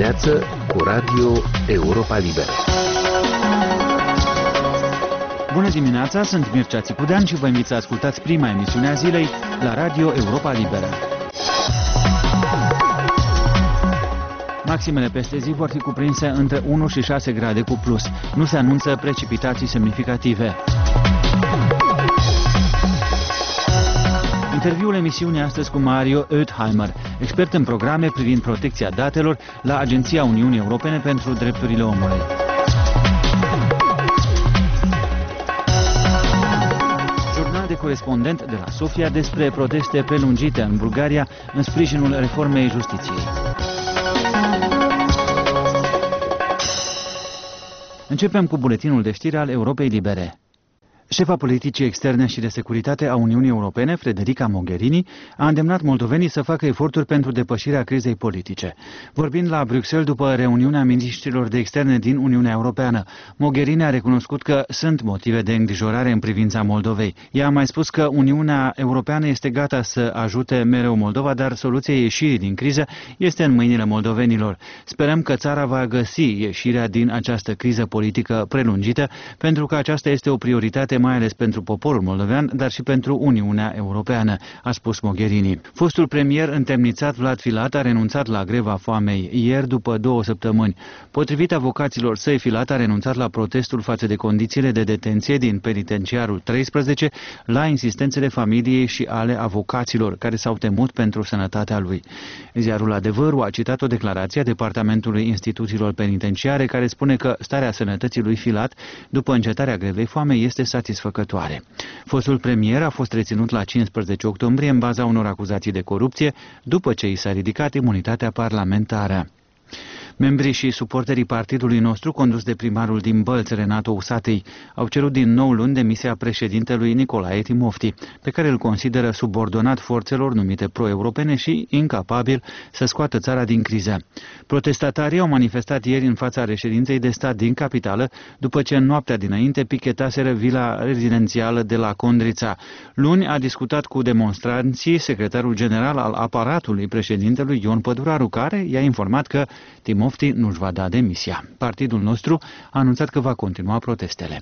dimineață cu Radio Europa Liberă. Bună dimineața, sunt Mircea Țipudean și vă invit să ascultați prima emisiune a zilei la Radio Europa Liberă. Maximele peste zi vor fi cuprinse între 1 și 6 grade cu plus. Nu se anunță precipitații semnificative. Interviul emisiunii astăzi cu Mario Oetheimer, expert în programe privind protecția datelor la Agenția Uniunii Europene pentru Drepturile Omului. Jurnal de corespondent de la Sofia despre proteste prelungite în Bulgaria în sprijinul reformei justiției. Începem cu buletinul de știri al Europei Libere. Șefa politicii externe și de securitate a Uniunii Europene, Federica Mogherini, a îndemnat moldovenii să facă eforturi pentru depășirea crizei politice. Vorbind la Bruxelles după reuniunea miniștrilor de externe din Uniunea Europeană, Mogherini a recunoscut că sunt motive de îngrijorare în privința Moldovei. Ea a mai spus că Uniunea Europeană este gata să ajute mereu Moldova, dar soluția ieșirii din criză este în mâinile moldovenilor. Sperăm că țara va găsi ieșirea din această criză politică prelungită, pentru că aceasta este o prioritate mai ales pentru poporul moldovean, dar și pentru Uniunea Europeană, a spus Mogherini. Fostul premier întemnițat Vlad Filat a renunțat la greva foamei ieri după 2 săptămâni. Potrivit avocaților săi, Filat a renunțat la protestul față de condițiile de detenție din penitenciarul 13, la insistențele familiei și ale avocaților, care s-au temut pentru sănătatea lui. Ziarul Adevărul a citat o declarație a Departamentului Instituțiilor Penitenciare care spune că starea sănătății lui Filat, după încetarea grevei foamei, este satisfăcătoare. Fostul premier a fost reținut la 15 octombrie în baza unor acuzații de corupție, după ce i s-a ridicat imunitatea parlamentară. Membrii și suporterii partidului nostru, condus de primarul din Bălți, Renato Usatei, au cerut din nou luni demisia președintelui Nicolae Timofti, pe care îl consideră subordonat forțelor numite pro-europene și incapabil să scoată țara din criză. Protestatarii au manifestat ieri în fața reședinței de stat din capitală, după ce în noaptea dinainte pichetaseră vila rezidențială de la Condrița. Luni a discutat cu demonstranții secretarul general al aparatului președintelui Ion Păduraru, care i-a informat că Timofti nu-și va da demisia. Partidul nostru a anunțat că va continua protestele.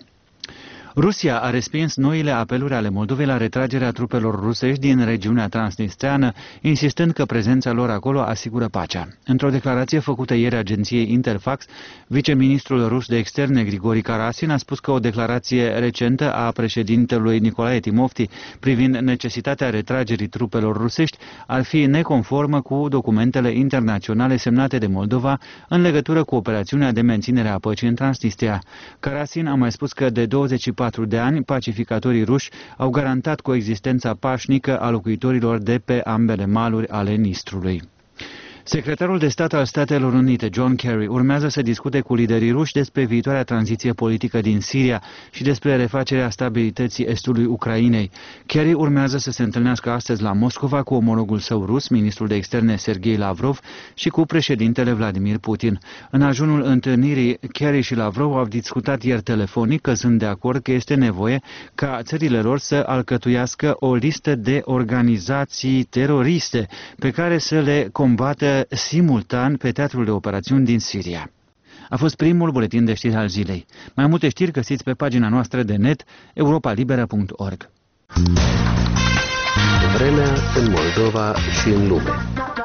Rusia a respins noile apeluri ale Moldovei la retragerea trupelor rusești din regiunea transnistreană, insistând că prezența lor acolo asigură pacea. Într-o declarație făcută ieri agenției Interfax, viceministrul rus de externe Grigori Karasin a spus că o declarație recentă a președintelui Nicolae Timofti privind necesitatea retragerii trupelor rusești ar fi neconformă cu documentele internaționale semnate de Moldova în legătură cu operațiunea de menținere a păcii în Transnistria. Karasin a mai spus că de 24 de ani, pacificatorii ruși au garantat coexistența pașnică a locuitorilor de pe ambele maluri ale Nistrului. Secretarul de stat al Statelor Unite, John Kerry, urmează să discute cu liderii ruși despre viitoarea tranziție politică din Siria și despre refacerea stabilității estului Ucrainei. Kerry urmează să se întâlnească astăzi la Moscova cu omologul său rus, ministrul de externe Sergei Lavrov, și cu președintele Vladimir Putin. În ajunul întâlnirii, Kerry și Lavrov au discutat ieri telefonic, căzând de acord că este nevoie ca țările lor să alcătuiască o listă de organizații teroriste pe care să le combată simultan pe teatrul de operațiuni din Siria. A fost primul buletin de știri al zilei. Mai multe știri găsiți pe pagina noastră de net europalibera.org. Vremea în Moldova și în lume.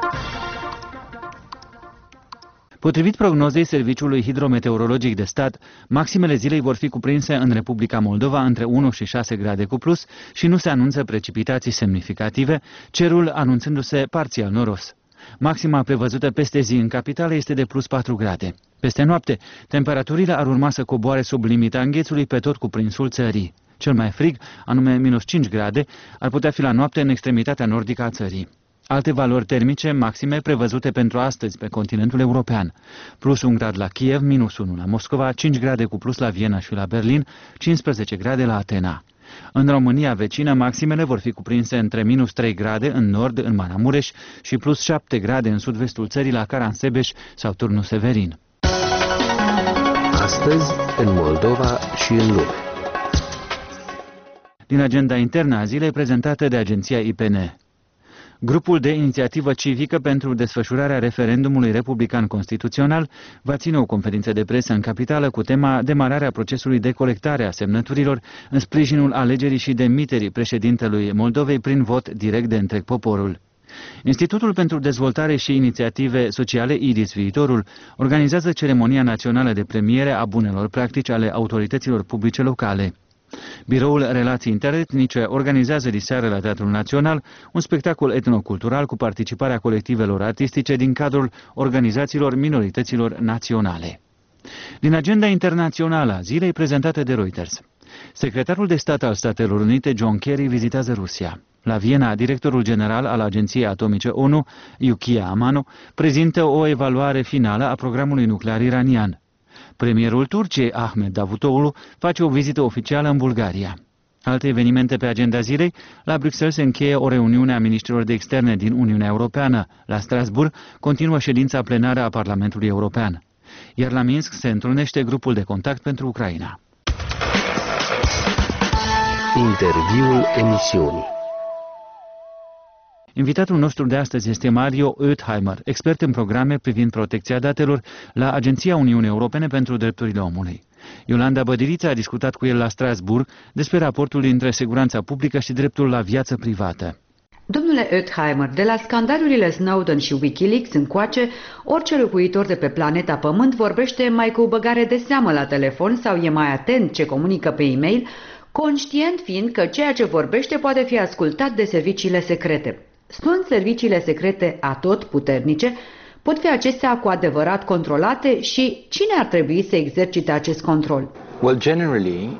Potrivit prognozei Serviciului Hidrometeorologic de Stat, maximele zilei vor fi cuprinse în Republica Moldova între 1 și 6 grade cu plus și nu se anunță precipitații semnificative, cerul anunțându-se parțial noros. Maxima prevăzută peste zi în capitală este de plus 4 grade. Peste noapte, temperaturile ar urma să coboare sub limita înghețului pe tot cuprinsul țării. Cel mai frig, anume minus 5 grade, ar putea fi la noapte în extremitatea nordică a țării. Alte valori termice maxime prevăzute pentru astăzi pe continentul european. Plus 1 grad la Kiev, minus 1 la Moscova, 5 grade cu plus la Viena și la Berlin, 15 grade la Atena. În România vecină, maximele vor fi cuprinse între minus 3 grade în nord, în Maramureș, și plus 7 grade în sud-vestul țării, la Caransebeș sau Turnu Severin. Astăzi, în Moldova și în lume. Din agenda internă a zilei prezentată de agenția IPN. Grupul de inițiativă civică pentru desfășurarea referendumului republican constituțional va ține o conferință de presă în capitală cu tema demararea procesului de colectare a semnăturilor în sprijinul alegerii și demiterii președintelui Moldovei prin vot direct de întreg poporul. Institutul pentru Dezvoltare și Inițiative Sociale, IDIS Viitorul, organizează ceremonia națională de premiere a bunelor practici ale autorităților publice locale. Biroul Relații Interetnice organizează diseară la Teatrul Național un spectacol etnocultural cu participarea colectivelor artistice din cadrul organizațiilor minorităților naționale. Din agenda internațională a zilei prezentată de Reuters. Secretarul de stat al Statelor Unite, John Kerry, vizitează Rusia. La Viena, directorul general al Agenției Atomice ONU, Yukiya Amano, prezintă o evaluare finală a programului nuclear iranian. Premierul Turciei, Ahmed Davutoğlu, face o vizită oficială în Bulgaria. Alte evenimente pe agenda zilei: la Bruxelles se încheie o reuniune a ministrilor de externe din Uniunea Europeană. La Strasbourg continuă ședința plenară a Parlamentului European. Iar la Minsk se întrunește grupul de contact pentru Ucraina. Interviul emisiunii. Invitatul nostru de astăzi este Mario Oetheimer, expert în programe privind protecția datelor la Agenția Uniunii Europene pentru Drepturile Omului. Iolanda Bădiliță a discutat cu el la Strasbourg despre raportul dintre siguranța publică și dreptul la viață privată. Domnule Oetheimer, de la scandalurile Snowden și Wikileaks încoace, orice locuitor de pe planeta Pământ vorbește mai cu băgare de seamă la telefon sau e mai atent ce comunică pe e-mail, conștient fiind că ceea ce vorbește poate fi ascultat de serviciile secrete. Sunt serviciile secrete atotputernice? Pot fi acestea cu adevărat controlate și cine ar trebui să exercite acest control? Well, generally,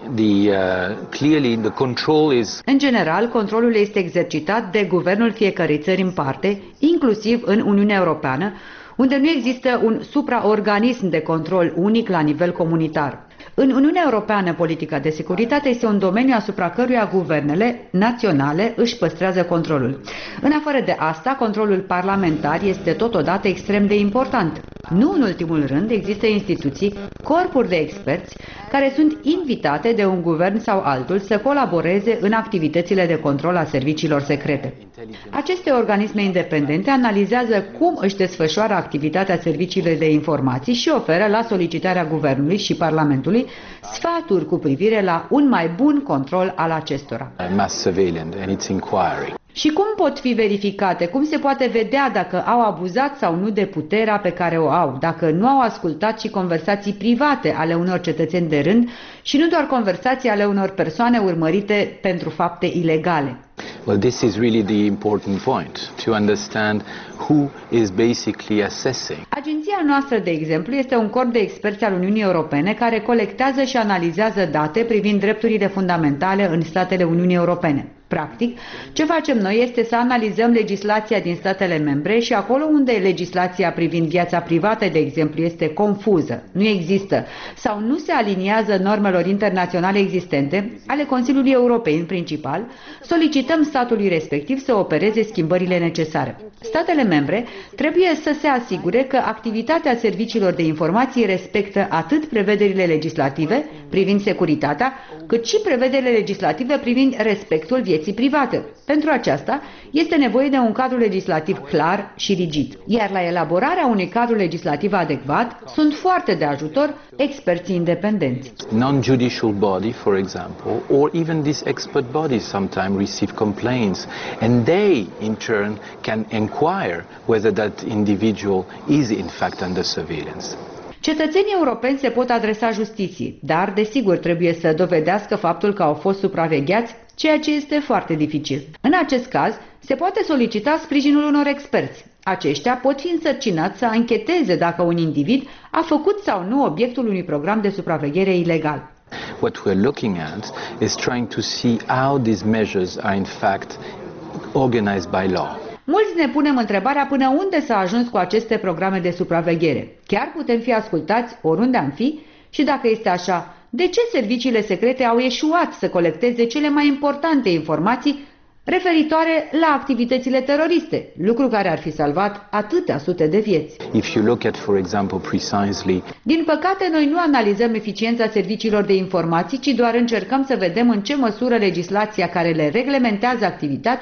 the control is... În general, controlul este exercitat de guvernul fiecărei țări în parte, inclusiv în Uniunea Europeană, unde nu există un supraorganism de control unic la nivel comunitar. În Uniunea Europeană, politica de securitate este un domeniu asupra căruia guvernele naționale își păstrează controlul. În afară de asta, controlul parlamentar este totodată extrem de important. Nu în ultimul rând, există instituții, corpuri de experți, care sunt invitate de un guvern sau altul să colaboreze în activitățile de control a serviciilor secrete. Aceste organisme independente analizează cum își desfășoară activitatea serviciilor de informații și oferă, la solicitarea guvernului și Parlamentului, sfaturi cu privire la un mai bun control al acestora. Mass surveillance and its inquiry. Și cum pot fi verificate? Cum se poate vedea dacă au abuzat sau nu de puterea pe care o au, dacă nu au ascultat și conversații private ale unor cetățeni de rând și nu doar conversații ale unor persoane urmărite pentru fapte ilegale? Well, this is really the important point, to understand who is basically assessing. Agenția noastră, de exemplu, este un corp de experți al Uniunii Europene care colectează și analizează date privind drepturile fundamentale în statele Uniunii Europene. Practic, ce facem noi este să analizăm legislația din statele membre și acolo unde legislația privind viața privată, de exemplu, este confuză, nu există sau nu se aliniază normelor internaționale existente, ale Consiliului Europei în principal, solicităm statului respectiv să opereze schimbările necesare. Statele membre trebuie să se asigure că activitatea serviciilor de informații respectă atât prevederile legislative privind securitatea, cât și prevederile legislative privind respectul vieții private. Pentru aceasta este nevoie de un cadru legislativ clar și rigid. Iar la elaborarea unui cadru legislativ adecvat sunt foarte de ajutor experții independenți. Non-judicial body, for example, or even these expert bodies sometimes receive complaints and they in turn can inquire whether that individual is in fact under surveillance. Cetățenii europeni se pot adresa justiției, dar, desigur, trebuie să dovedească faptul că au fost supravegheați, ceea ce este foarte dificil. În acest caz, se poate solicita sprijinul unor experți. Aceștia pot fi însărcinați să ancheteze dacă un individ a făcut sau nu obiectul unui program de supraveghere ilegal. What we're looking at is trying to see how these measures are in fact organized by law. Mulți ne punem întrebarea până unde s-a ajuns cu aceste programe de supraveghere. Chiar putem fi ascultați oriunde am fi? Și dacă este așa, de ce serviciile secrete au eșuat să colecteze cele mai importante informații referitoare la activitățile teroriste, lucru care ar fi salvat atâtea sute de vieți? If you look at, for example, precisely... Din păcate, noi nu analizăm eficiența serviciilor de informații, ci doar încercăm să vedem în ce măsură legislația care le reglementează activitatea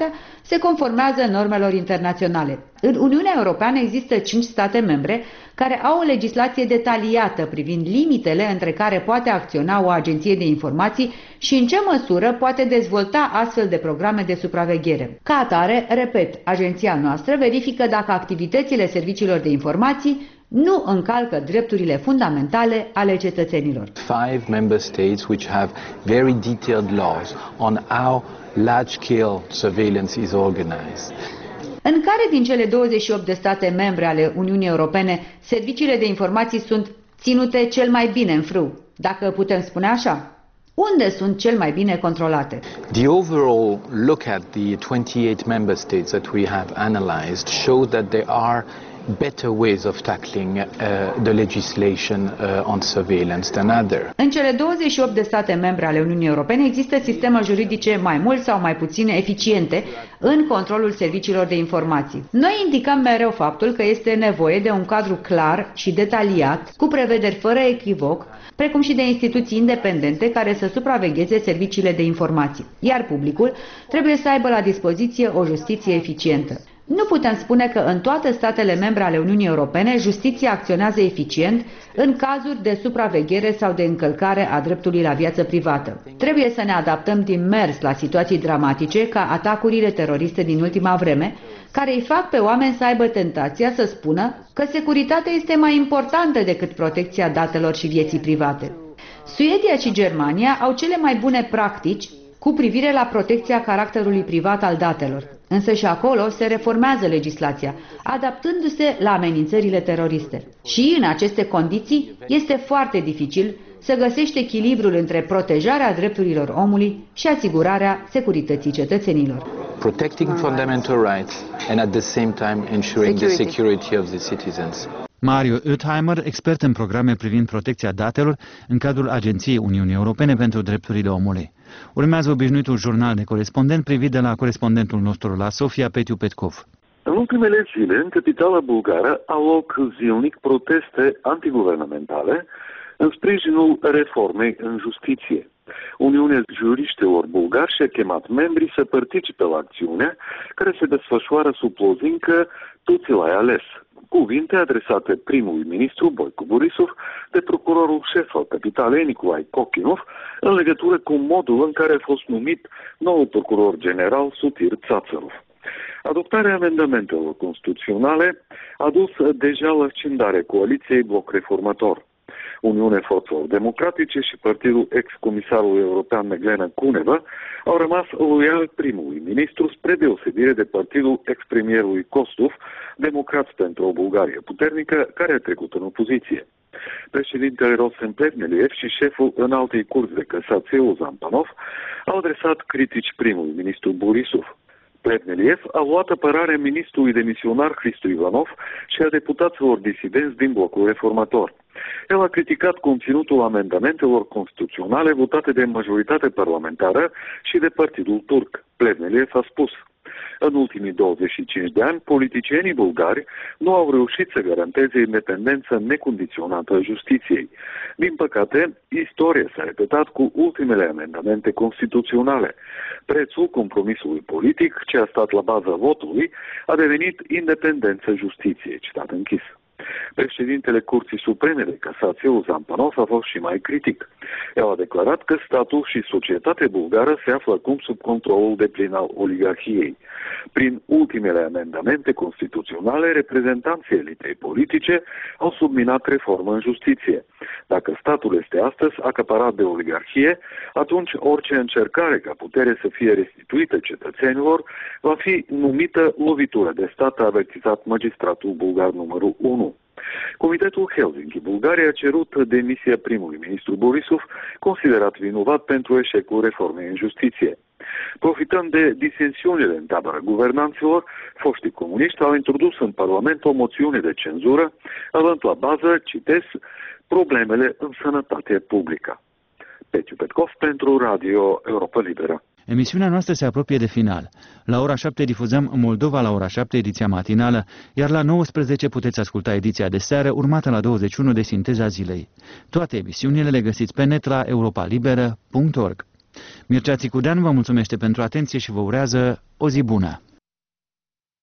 se conformează normelor internaționale. În Uniunea Europeană există 5 state membre care au o legislație detaliată privind limitele între care poate acționa o agenție de informații și în ce măsură poate dezvolta astfel de programe de supraveghere. Ca atare, repet, agenția noastră verifică dacă activitățile serviciilor de informații nu încalcă drepturile fundamentale ale cetățenilor. 5 member states which have very detailed laws on how large-scale surveillance is organized. În care din cele 28 de state membre ale Uniunii Europene serviciile de informații sunt ținute cel mai bine în frâu, dacă putem spune așa? Unde sunt cel mai bine controlate? The overall look at the 28 member states that we have analyzed show that there are better ways of tackling the legislation on surveillance than other. În cele 28 de state membre ale Uniunii Europene există sisteme juridice mai mult sau mai puțin eficiente în controlul serviciilor de informații. Noi indicăm mereu faptul că este nevoie de un cadru clar și detaliat, cu prevederi fără echivoc, precum și de instituții independente care să supravegheze serviciile de informații, iar publicul trebuie să aibă la dispoziție o justiție eficientă. Nu putem spune că în toate statele membre ale Uniunii Europene justiția acționează eficient în cazuri de supraveghere sau de încălcare a dreptului la viață privată. Trebuie să ne adaptăm din mers la situații dramatice ca atacurile teroriste din ultima vreme, care îi fac pe oameni să aibă tentația să spună că securitatea este mai importantă decât protecția datelor și vieții private. Suedia și Germania au cele mai bune practici cu privire la protecția caracterului privat al datelor. Însă și acolo se reformează legislația, adaptându-se la amenințările teroriste. Și în aceste condiții este foarte dificil să găsești echilibrul între protejarea drepturilor omului și asigurarea securității cetățenilor. Protecting fundamental rights and at the same time ensuring the security of the citizens. Mario Utheimer, expert în programe privind protecția datelor în cadrul Agenției Uniunii Europene pentru Drepturile Omului. Urmează obișnuitul jurnal de corespondent privit de la corespondentul nostru la Sofia, Petiu Petkov. În ultimele zile, în capitala bulgară, au loc zilnic proteste antiguvernamentale în sprijinul reformei în justiție. Uniunea Juriștilor Bulgari și-a chemat membrii să participe la acțiunea care se desfășoară sub lozincă "Tu ți l-ai ales". Cuvinte adresate primului ministru Boico Borisov de procurorul șef al capitalei Nicolae Cochinov în legătură cu modul în care a fost numit noul procuror general Sotir Tsatserov. Adoptarea amendamentelor constituționale a dus deja la scindarea coaliției Bloc Reformator. Uniunea Forțelor Democratice și partidul ex-comisarului european Meglena Cuneva au rămas loiali primului ministru spre deosebire de partidul ex-premierului Kostov, Democrați pentru o Bulgarie puternică, care a trecut în opoziție. Președintele Rosen Plevneliev și șeful înaltei curți de casație Ozan Panov au adresat critici primului ministru Borisov. Plevneliev a luat apărarea ministrului demisionar Hristo Ivanov și a deputaților disidenți din Blocul Reformator. El a criticat conținutul amendamentelor constituționale votate de majoritate parlamentară și de partidul turc. Plevneliev a spus: în ultimii 25 de ani, politicienii bulgari nu au reușit să garanteze independență necondiționată a justiției. Din păcate, istoria s-a repetat cu ultimele amendamente constituționale. Prețul compromisului politic, ce a stat la baza votului, a devenit independență justiției. Citat închis. Președintele Curții Supreme de Casație, Ozan Panov, a fost și mai critic. El a declarat că statul și societatea bulgară se află acum sub controlul deplin al oligarhiei. Prin ultimele amendamente constituționale, reprezentanții elitei politice au subminat reformă în justiție. Dacă statul este astăzi acaparat de oligarhie, atunci orice încercare ca putere să fie restituită cetățenilor va fi numită lovitură de stat, a avertizat magistratul bulgar numărul 1. Comitetul Helsinki, Bulgaria, a cerut demisia primului ministru Borisov, considerat vinovat pentru eșecul reformei în justiție. Profitând de disensiunile în tabăra guvernanților, foștii comuniști au introdus în Parlament o moțiune de cenzură, având la bază, citez, problemele în sănătatea publică. Petiu Petkov pentru Radio Europa Liberă. Emisiunea noastră se apropie de final. La ora 7 difuzăm Moldova la ora 7, ediția matinală, iar la 19 puteți asculta ediția de seară, urmată la 21 de Sinteza Zilei. Toate emisiunile le găsiți pe net la europalibera.org. Mircea Țicudean vă mulțumește pentru atenție și vă urează o zi bună!